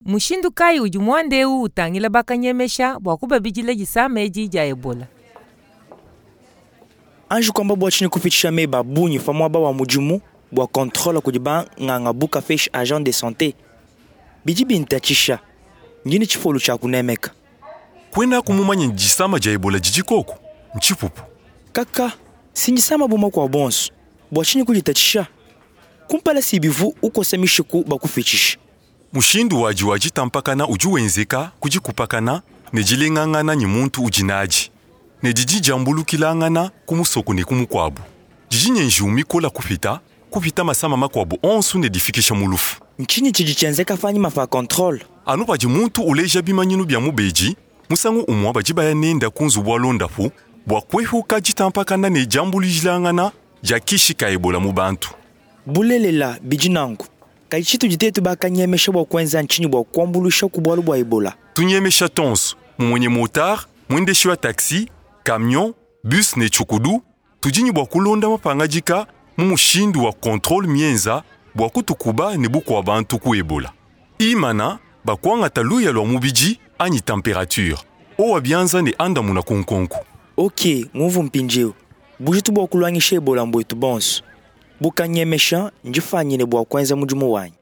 Mushindu kai ujumwandeu utangila bakanyemesha bwakuba bijile jisame jija Ebola. Anju kwamba bwachini kupitisha meba bunyi famwaba wa mujumu bwa contrôle kujiba nganga buka fesh agent de santé. Biji bintachisha. Ngini chifolu cha kunemeka. Kwena kumumanya njisama ja Ebola jijikoko. Nchipupu. Kaka, sinjisama buma kwa bonsu. Bwachini kujitachisha. Kumpala sibivu uko semishiku bakufichisha. Mushindu waji tampakana ujuwenzeka kujikupakana nejilengangana ni muntu ujinaji. Nejiji jambulukilangana kumusoku ne kumukwabu. Jiji nyenjumi kola kupita masama makwabu onsu nedifikisha mulufu. Nchini chijichenzeka fanyi mafa control. Anu baji muntu uleja bimanyinu bya mubeji, musangu umwa baji baya nenda kunzu walondafu, bwakwehu kajitampakana ne jambulujilangana jakishika Ebola mubantu. Bulelela bijinangu. Kaichitu jitetu baka nyemesha bwa kwenza nchini bwa kwambulusha kubwalu bwa Ebola. Tunyemesha tonsu, mwenye motar, mwendeshi wa taxi, camion, bus ne chukudu, tujini bwa kulonda mapangajika mumushindu wa control mienza bwa kutukuba ne buku wa bantu ku Ebola. Imana, bakwanga taluya lwa mubiji anyi temperature. Owa bianza ne anda muna kunkonku. Ok, nguvu mpinjeo. Bujitu bwa kulwangisha Ebola mbwetu bonsu. Buka nyemesha njifanyine bwa kwenza mujumu wanyi.